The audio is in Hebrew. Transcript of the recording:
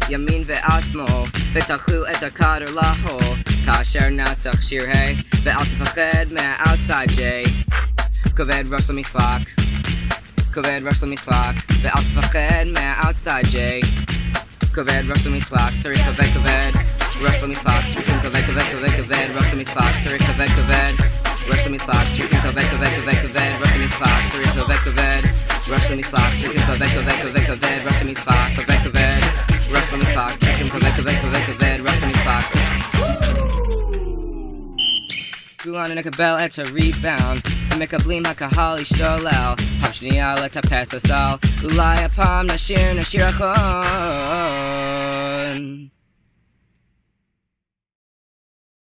ימין ועל שמאל, ותלכו את הכדור להול, כאשר נצח שיר היי, ואל תפחד מהאוטסייד ג'יי. כובד ראש למשחק, כובד ראש למשחק, ואל תפחד מהאוטסייד ג'יי. כובד ראש למשחק, צריך כבד ראש למשחק, צריכים כבד ראש למשחק, צריך כבד ראש למשחק, צריכים כבד ראש למשחק, צריך כבד ראש למשחק, צריכים כבד ראש למשחק, כבד ראש למשחק, צריכים כבד ראש למשחק. כולנו נקבל את הריבאונד, ומקבלים הקהל להשתולל, פעם שנייה לטפס לסל, אולי הפעם נשיר אחרון.